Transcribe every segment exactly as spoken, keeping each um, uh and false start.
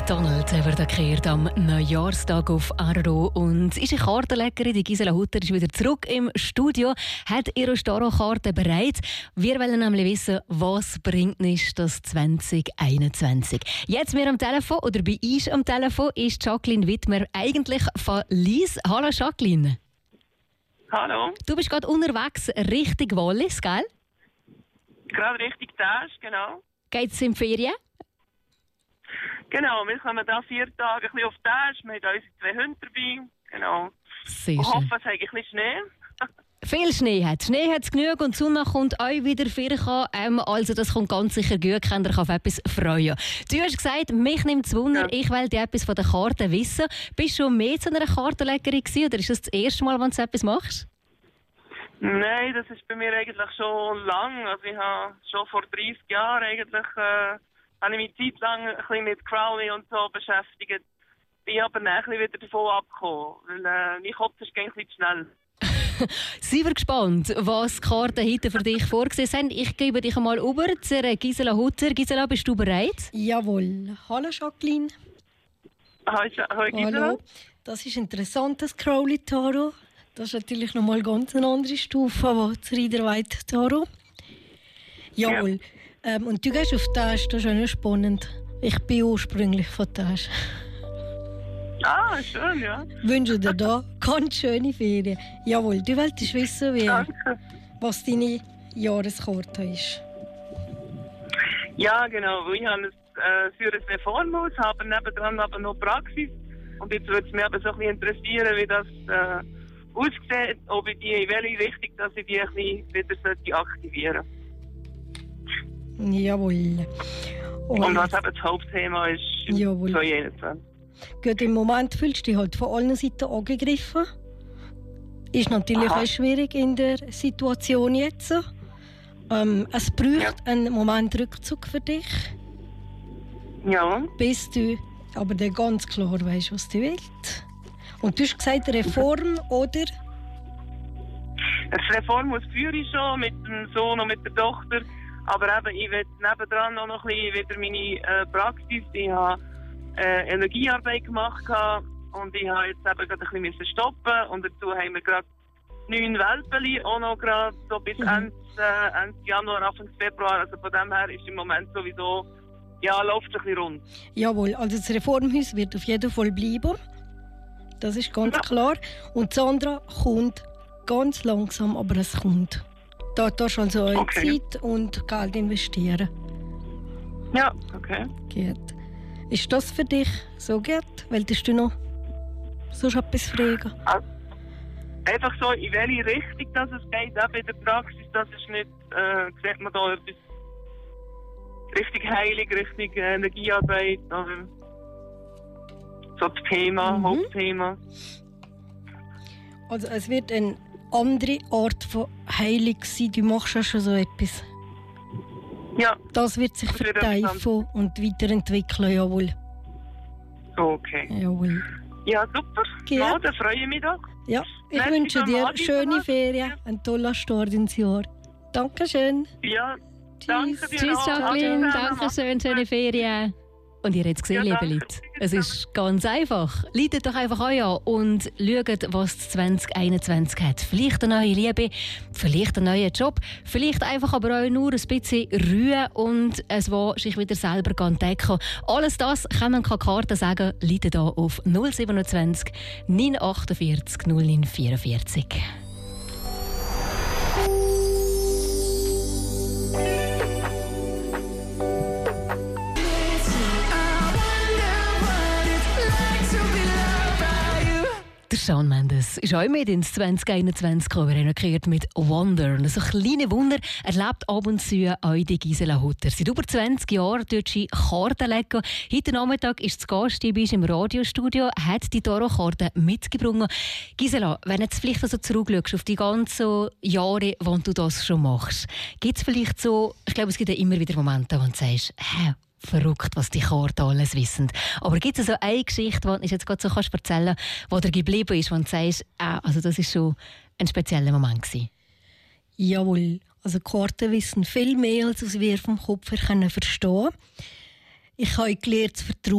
McDonald's wird gekehrt am Neujahrstag auf Arro und ist eine Kartenleckerin. Die Gisela Hutter ist wieder zurück im Studio, hat ihre Staro-Karte bereit. Wir wollen nämlich wissen, was bringt uns das zwanzig einundzwanzig. Jetzt mir am Telefon, oder bei uns am Telefon, ist Jacqueline Wittmer, eigentlich von Lies. Hallo Jacqueline. Hallo. Du bist gerade unterwegs Richtung Wallis, gell? Gerade Richtung Täsch, genau. Geht's in die Ferien? Genau, wir kommen da vier Tage ein bisschen auf Täsch. Wir haben unsere zwei Hunde dabei. Genau. Sehr und schön. hoffen, es hat ein bisschen Schnee. Viel Schnee hat Schnee hat es genug und die Sonne kommt auch wieder vor. Ähm, also das kommt ganz sicher gut, könnt ihr euch auf etwas freuen. Du hast gesagt, mich nimmt es Wunder, ja. Ich will dir etwas von der Karte wissen. Bist du schon mehr zu einer Kartenleckerin gewesen, oder ist das das erste Mal, wenn du so etwas machst? Nein, das ist bei mir eigentlich schon lang. Also ich habe schon vor dreißig Jahren eigentlich, äh, habe ich mich Zeit lang ein bisschen mit Crowley und so beschäftigt. Bin aber dann ein bisschen wieder davon abgekommen, weil äh, mein Kopf ist ein bisschen schnell. Sind wir gespannt, was die Karten heute für dich vorgesehen sind. Ich gebe dich einmal über zu Gisela Hutter. Gisela, bist du bereit? Jawohl. Hallo Jacqueline. Hallo, hallo Gisela. Hallo. Das ist interessant, das Crowley Tarot. Das ist natürlich nochmal ganz eine andere Stufe als das Rider-Waite Tarot. Jawohl. Ja. Ähm, und du gehst auf Täsch, das ist auch spannend. Ich bin ursprünglich von Täsch. Ah, schön, ja. Ich wünsche dir da ganz schöne Ferien. Jawohl, du wolltest wissen, wie, was deine Jahreskarte ist. Ja, genau. Ich habe ein, äh, für ein Reformhaus, habe nebendran aber noch Praxis. Und jetzt würde es mich aber so ein bisschen interessieren, wie das äh, aussieht, ob ich die, in welche Richtung, dass ich die ein bisschen wieder aktivieren sollte. Jawohl. Und, Und was eben das Hauptthema ist im zwanzig einundzwanzig. Gut, im Moment fühlst du dich halt von allen Seiten angegriffen. Ist natürlich Aha. auch schwierig in der Situation jetzt. Ähm, es braucht ja. einen Moment Rückzug für dich. Ja. Bis du aber dann ganz klar weißt, was du willst. Und du hast gesagt, Reform, oder? Das Reformhaus führe ich schon mit dem Sohn und mit der Tochter. Aber eben, ich will nebendran auch noch ein bisschen wieder meine äh, Praxis. Ich habe äh, Energiearbeit gemacht und ich habe jetzt eben gerade ein bisschen stoppen. Und dazu haben wir gerade neun Welpen, auch noch gerade so bis mhm. Ende, äh, Ende Januar, Anfang Februar. Also von dem her ist im Moment sowieso, ja, läuft es ein bisschen rund. Jawohl, also das Reformhaus wird auf jeden Fall bleiben. Das ist ganz ja. klar. Und Sandra kommt ganz langsam, aber es kommt. Da darfst du also auch okay. Zeit und Geld investieren. Ja, okay. Gut. Ist das für dich so gut? Wolltest du noch so etwas fragen? Also, einfach so, in welche Richtung dass es geht, auch bei der Praxis, das ist nicht, äh, sieht man da etwas richtig heilig, richtig äh, Energiearbeit, oder so das Thema, mhm. Hauptthema. Also es wird eine andere Art von Heilung sein. Du machst ja schon so etwas. Ja. Das wird sich vertiefen und weiterentwickeln, jawohl. Okay. Jawohl. Ja, super. Ja, dann freue ich mich doch. Ja, ich Merci wünsche dir schöne Ferien, einen tollen Start ins Jahr. Dankeschön. Ja, Tschüss. Danke dir. Tschüss, Jacqueline. Dankeschön, schöne Ferien. Und ihr habt es gesehen, ja, liebe Leute. Es ist ganz einfach. Leitet doch einfach an und schaut, was zwanzig einundzwanzig hat. Vielleicht eine neue Liebe, vielleicht einen neuen Job, vielleicht einfach aber auch nur ein bisschen Ruhe und es will sich wieder selber entdecken. Alles das kann man keine Karte sagen. Leitet an auf null siebenundzwanzig neun achtundvierzig null neun vierundvierzig. Der Shawn Mendes ist auch mit ins zwanzig einundzwanzig gekommen. Er hat mit Wonder. Und so kleine Wunder erlebt ab und zu auch die Gisela Hutter. Seit über zwanzig Jahren tut sie Karten legen. Heute Nachmittag ist zu Gast bei uns im Radiostudio, hat die Tarot-Karte mitgebracht. Gisela, wenn du jetzt vielleicht also zurückschaust auf die ganzen Jahre, wo du das schon machst, gibt es vielleicht so, ich glaube, es gibt ja immer wieder Momente, wo du sagst, hä, verrückt, was die Karten alles wissen. Aber gibt es so eine Geschichte, die du jetzt gerade so kannst erzählen kannst, die dir geblieben ist, wo du sagst, ah, also das war schon ein spezieller Moment gewesen? Jawohl. Also Karten wissen viel mehr, als wir vom Kopf her verstehen können. Ich habe gelernt zu vertrauen.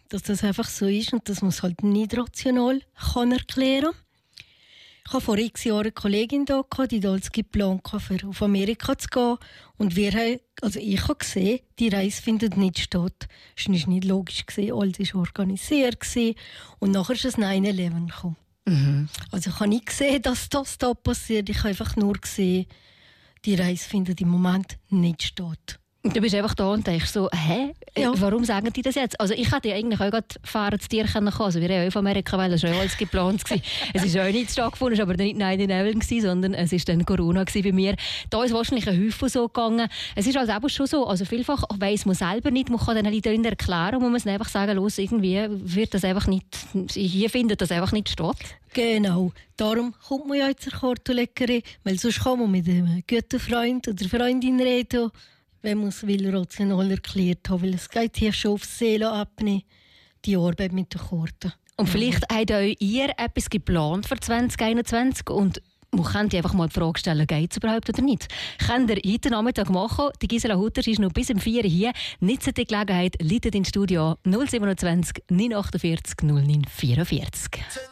dass das einfach so ist und dass man es halt nicht rational kann erklären kann. Ich hatte vor x Jahren eine Kollegin da, die damals geplant hatte, auf Amerika zu gehen. Und wir haben, also ich habe gesehen, die Reise findet nicht statt. Es war nicht logisch, alles war organisiert. Und nachher ist es neun elf gekommen. Mhm. Also ich habe nicht gesehen, dass das da passiert. Ich habe einfach nur gesehen, die Reise findet im Moment nicht statt. Du bist einfach da und denkst so, hä, ja. warum sagen die das jetzt? Also ich hätte ja eigentlich auch gerade fahren zu dir kommen können. Also wir haben ja auf Amerika, weil es war ja alles geplant. Es ist ja nicht stattgefunden, es war aber nicht neun elf, sondern es war dann Corona bei mir. Da ist wahrscheinlich ein Häufchen so gegangen. Es ist also auch schon so, also vielfach weiss man selber nicht, man kann den Leuten erklären, muss man es einfach sagen, los, irgendwie wird das einfach nicht, hier findet das einfach nicht statt. Genau, darum kommt man ja jetzt zur Kartoffelleckerei, weil sonst kann man mit einem guten Freund oder Freundin reden, wenn man es will, rational erklärt haben, weil es geht hier schon aufs Seele abnehmen, die Arbeit mit den Karten. Und vielleicht ja. habt ihr etwas geplant für zwanzig einundzwanzig und man könnte einfach mal die Frage stellen, geht es überhaupt oder nicht? Könnt ihr heute Nachmittag machen. Die Gisela Hutter ist noch bis um vier Uhr hier. Nutzt die Gelegenheit, leitet ins Studio null siebenundzwanzig neun achtundvierzig null neun vierundvierzig.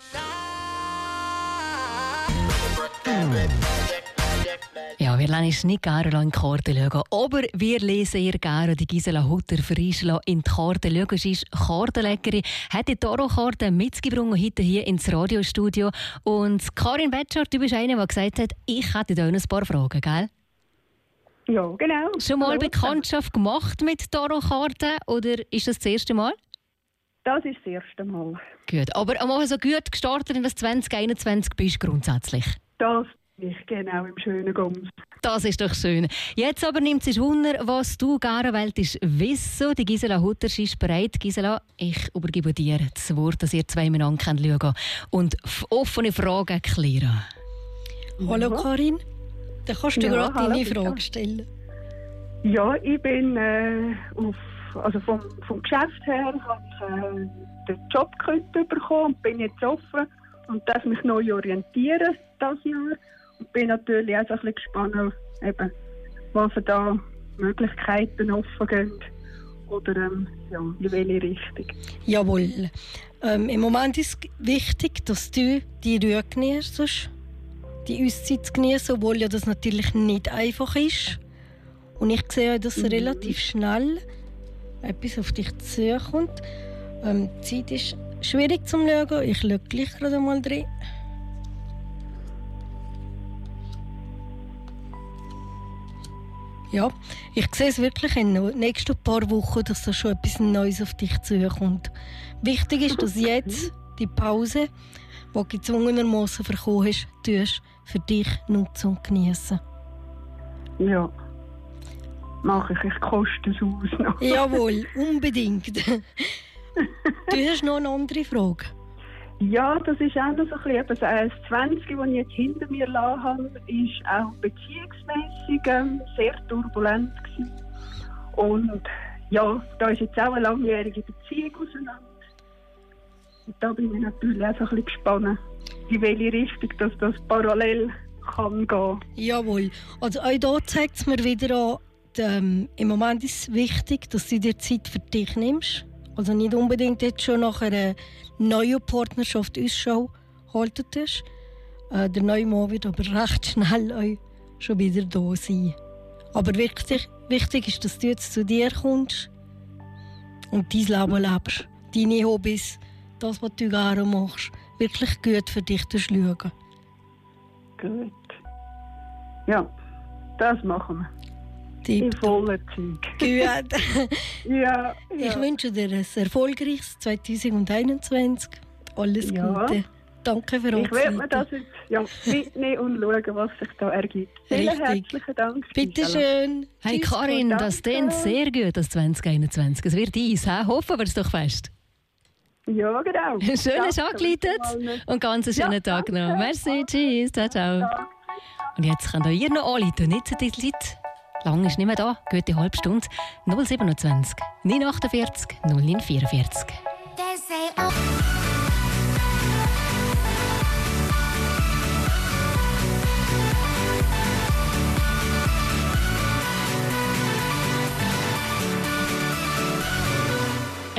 Ja, wir lassen nicht gerne in die Karte schauen, aber wir lesen ihr gerne die Gisela Hutter freischlagen in die Karte schauen. Sie ist Kartenleckerin, hat die Tarot-Karte mitgebracht heute hier ins Radiostudio. Und Karin Betscher, du bist eine, die gesagt hat, ich hätte da ein paar Fragen, gell? Ja, genau. Schon mal Bekanntschaft gemacht mit Tarot-Karten oder ist das das erste Mal? Das ist das erste Mal. Gut, aber einmal so gut gestartet in das zwanzig einundzwanzig bist du grundsätzlich? Das ich genau im schönen Gums. Das ist doch schön. Jetzt aber nimmt es Wunder, was du gerne willst wissen. Die Gisela Hutter ist bereit. Gisela, ich übergebe dir das Wort, dass ihr zwei miteinander schauen könnt und offene Fragen klären. Hallo Karin, dann kannst du ja, gerade deine Frage stellen. Ja, ich bin äh, auf, also vom, vom Geschäft her habe ich äh, den Job bekommen und bin jetzt offen und darf mich neu orientieren dieses Jahr. Und bin natürlich auch so ein bisschen gespannt, eben, was für da Möglichkeiten offen gehen. Oder ähm, ja, in welche Richtung. Jawohl. Ähm, Im Moment ist es wichtig, dass du die Ruhe genießt, die Auszeit genießen, obwohl ja das natürlich nicht einfach ist. Und ich sehe, dass mhm. relativ schnell etwas auf dich zukommt. Ähm, die Zeit ist schwierig zum Schauen. Ich schaue gleich gerade mal drin. Ja, ich sehe es wirklich in den nächsten paar Wochen, dass da schon etwas Neues auf dich zukommt. Wichtig ist, dass jetzt die Pause, die du gezwungenermassen bekommen hast, tust, für dich nutzen und genießen. Ja, mache ich. Ich koste es aus noch. Jawohl, unbedingt. Du hast noch eine andere Frage. Ja, das ist auch noch so ein bisschen, das zwanzig, das ich jetzt hinter mir gelassen habe, ist auch beziehungsmässig ähm, sehr turbulent gewesen. Und ja, da ist jetzt auch eine langjährige Beziehung auseinander. Und da bin ich natürlich auch so ein bisschen gespannt, in welche Richtung dass das parallel kann gehen. Jawohl. Also auch hier zeigt es mir wieder an, ähm, im Moment ist es wichtig, dass du dir Zeit für dich nimmst. Also nicht unbedingt jetzt schon nach einer neuen Partnerschaft Ausschau halten tust. Äh, der neue Mann wird aber recht schnell auch schon wieder da sein. Aber wichtig, wichtig ist, dass du jetzt zu dir kommst und dein Leben lebst. Deine Hobbys, das, was du gerne machst, wirklich gut für dich schauen. Gut. Ja, das machen wir. In voller Zeug. Gut. ja, ja. Ich wünsche dir ein erfolgreiches zwanzig einundzwanzig. Alles ja. Gute. Danke für uns. Ich werde mir das jetzt ja, mitnehmen und schauen, was sich da ergibt. Vielen Richtig. herzlichen Dank. Bitte schön. Hey Karin, das klingt sehr gut, das zwanzig einundzwanzig. Es wird eins, he? Hoffen wir es doch fest. Ja, genau. Schön hast du angeleitet und ganz einen schönen ja, Tag noch. Merci, tschüss, ciao, ciao. Ja. Und jetzt könnt ihr noch anrufen, nicht zu dieser Zeit. Lang ist nicht mehr da, gute halbe Stunde. null siebenundzwanzig neun achtundvierzig null neun vierundvierzig.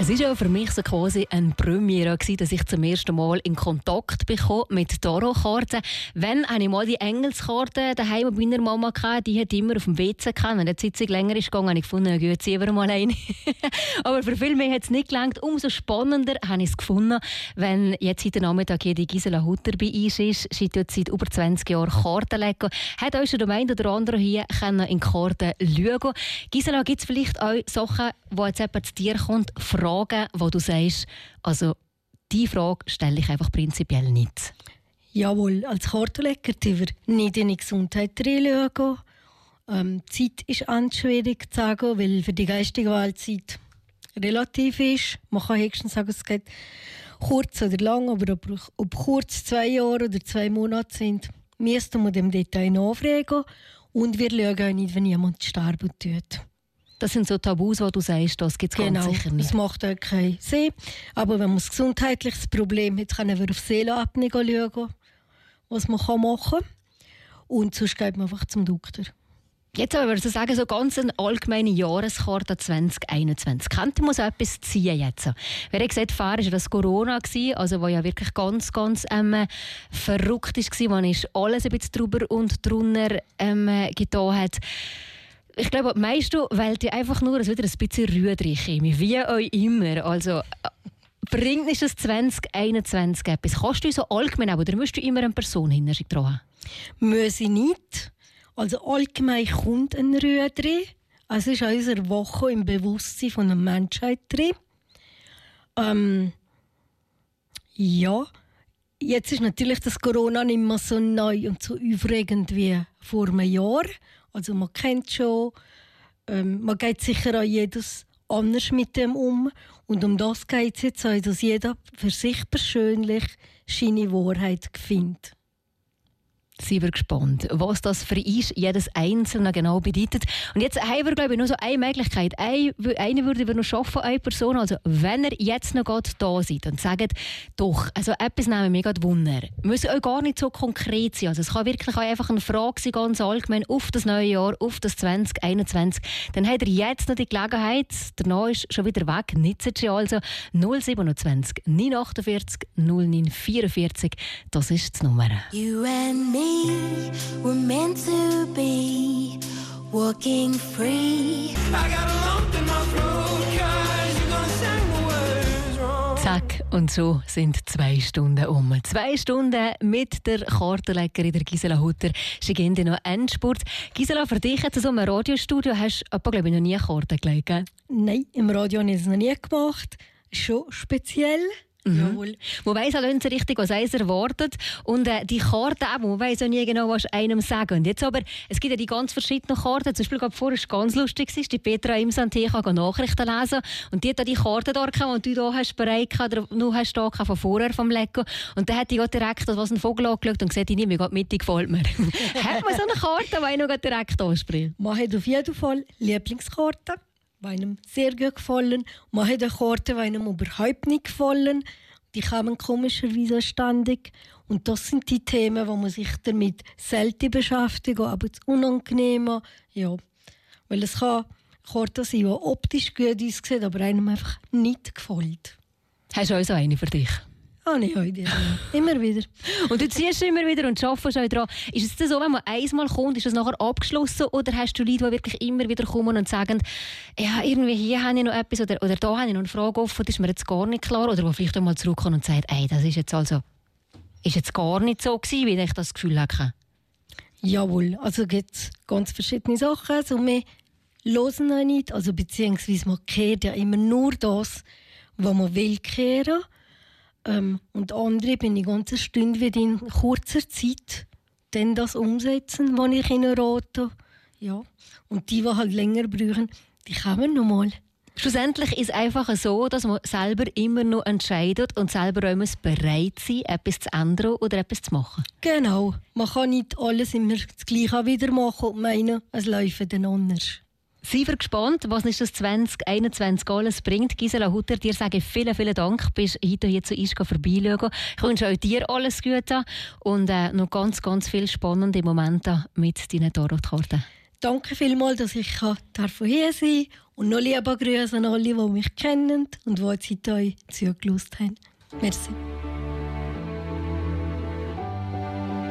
Es war ja für mich so quasi eine Premiere, dass ich zum ersten Mal in Kontakt bekomme mit Tarotkarten. Wenn habe ich mal die Engelskarte daheim bei meiner Mama gehabt, die hat immer auf dem W C gehabt. Wenn die Sitzung länger ist gegangen, habe ich gefunden, gut, ziehen wir mal eine. Aber für viel mehr hat es nicht gelangt. Umso spannender habe ich es gefunden, wenn jetzt heute Nachmittag hier die Gisela Hutter bei uns ist. Sie tut seit über zwanzig Jahren Karten legen. Hat euch schon der eine oder andere hier in Karten schauen. Gisela, gibt es vielleicht auch Sachen, wo jetzt jemand zu dir kommt, Fragen, wo du sagst, also diese Frage stelle ich einfach prinzipiell nicht? Jawohl, als Kartenleger dürfen wir nicht in die Gesundheit reinschauen. Ähm, die Zeit ist an schwierig zu sagen, weil für die geistige Welt Zeit relativ ist. Man kann höchstens sagen, es geht kurz oder lang, aber ob, ob kurz zwei Jahre oder zwei Monate sind, müsste man dem Detail nachfragen. Und wir schauen auch nicht, wenn jemand sterben tut. Das sind so Tabus, die du sagst, das gibt es genau, ganz sicher nicht. Das macht auch keinen Sinn. Aber wenn man ein gesundheitliches Problem hat, können wir auf Seelenebene schauen, was man machen kann. Und sonst geht man einfach zum Doktor. Jetzt aber würde ich sagen, so ganz eine allgemeine Jahreskarte zwanzig einundzwanzig. Könnte man so etwas ziehen jetzt? Wer hat gesagt, Fahr war das Corona, also wo ja wirklich ganz, ganz ähm, verrückt war. Man ist alles ein bisschen drüber und drunter ähm, getan hat. Ich glaube, die meisten wählen einfach nur wieder ein bisschen Rührei-Chemie, wie auch immer. Also, bringt nicht das zwanzig einundzwanzig etwas? Kannst du so allgemein, oder musst du immer eine Person hinter sich dran? Muss ich nicht. Also allgemein kommt ein Rührei. Es ist in unserer Woche im Bewusstsein von der Menschheit drin. Ähm, ja, jetzt ist natürlich das Corona nicht mehr so neu und so aufregend wie vor einem Jahr. Also man kennt schon, ähm, man geht sicher auch jedes anders mit dem um. Und um das geht es jetzt auch, dass jeder für sich persönlich seine Wahrheit findet. Sind wir gespannt, was das für uns jedes Einzelne genau bedeutet. Und jetzt haben wir, glaube ich, nur so eine Möglichkeit. Eine, eine würde wir noch schaffen, eine Person. Also, wenn ihr jetzt noch gerade da seid und sagt, doch, also etwas nehmen wir gerade Wunder. Müssen auch gar nicht so konkret sein. Also, es kann wirklich auch einfach eine Frage sein, ganz allgemein, auf das neue Jahr, auf das zwanzig einundzwanzig. Dann habt ihr jetzt noch die Gelegenheit. Der Name ist schon wieder weg. Nützt sie also null siebenundzwanzig neun achtundvierzig null neun vierundvierzig. Das ist die Nummer. You and me. We're meant to be walking free. I got a lump in my throat, 'cause you're gonna sing the words wrong. Zack, und so sind zwei Stunden um. Zwei Stunden mit der Kartenlegerin der Gisela Hutter. Sie gehen noch Endspurt. Gisela, für dich jetzt so im Radiostudio hast du, glaube ich, noch nie Karten gelegt, gell? Nein, im Radio habe ich es noch nie gemacht. Schon speziell. Mhm. Jawohl. Man weiss auch nicht so richtig, was eins erwartet. Und äh, die Karten eben, man weiss auch nie genau, was einem sagen. Und jetzt aber, es gibt ja die ganz verschiedenen Karten. Zum Beispiel, vorher war es ganz lustig, die Petra im Santecha Nachrichten lesen. Und die hat da die Karten da gehabt, die du da hast bereit gehabt, oder du hast da von vorher vom Lego. Und dann hat die direkt was ein Vogel angeschaut und gesagt, ich nehme gerade mit, die gefällt mir. Hat man so eine Karte, die einen noch direkt anspricht? Man hat auf jeden Fall Lieblingskarten, die einem sehr gut gefallen. Man hat eine Karte, die einem überhaupt nicht gefallen. Die kommen komischerweise ständig. Und das sind die Themen, wo man sich damit selten beschäftigt, aber das Unangenehme. Ja, weil es kann Karten sein, die optisch gut aussehen, aber einem einfach nicht gefällt. Hast du auch so eine für dich? Ah, nicht heute. Immer wieder. Und du ziehst immer wieder und arbeitest auch dran. Ist es denn so, wenn man einmal kommt, ist das nachher abgeschlossen? Oder hast du Leute, die wirklich immer wieder kommen und sagen, ja, irgendwie hier habe ich noch etwas oder, oder da habe ich noch eine Frage offen, das ist mir jetzt gar nicht klar? Oder die vielleicht einmal zurückkommen und sagen, ey, das ist jetzt also ist jetzt gar nicht so gewesen, wie ich das Gefühl hatte? Jawohl, also gibt es ganz verschiedene Sachen. Also wir hören noch nicht, also beziehungsweise man kehrt ja immer nur das, was man will kehren. Ähm, und andere bin ich ganz eine Stunde wieder in kurzer Zeit dann das umsetzen, was ich ihnen rate. Ja. Und die, die halt länger brauchen, die kommen noch mal. Schlussendlich ist es einfach so, dass man selber immer noch entscheidet und selber auch muss bereit sein, etwas zu ändern oder etwas zu machen. Genau. Man kann nicht alles immer das Gleiche wieder machen und meinen, es läuft dann anders. Sind wir gespannt, was nicht das zwanzig einundzwanzig alles bringt. Gisela Hutter, dir sage ich vielen, vielen Dank. Du bist heute hier zu uns vorbeischauen. Ich wünsche auch dir alles Gute und äh, noch ganz, ganz viele spannende Momente mit deinen Tarotkarten. danke vielmals, dass ich hier sein darf. Und noch lieber Grüße an alle, die mich kennen und die jetzt heute zugelassen haben. Merci.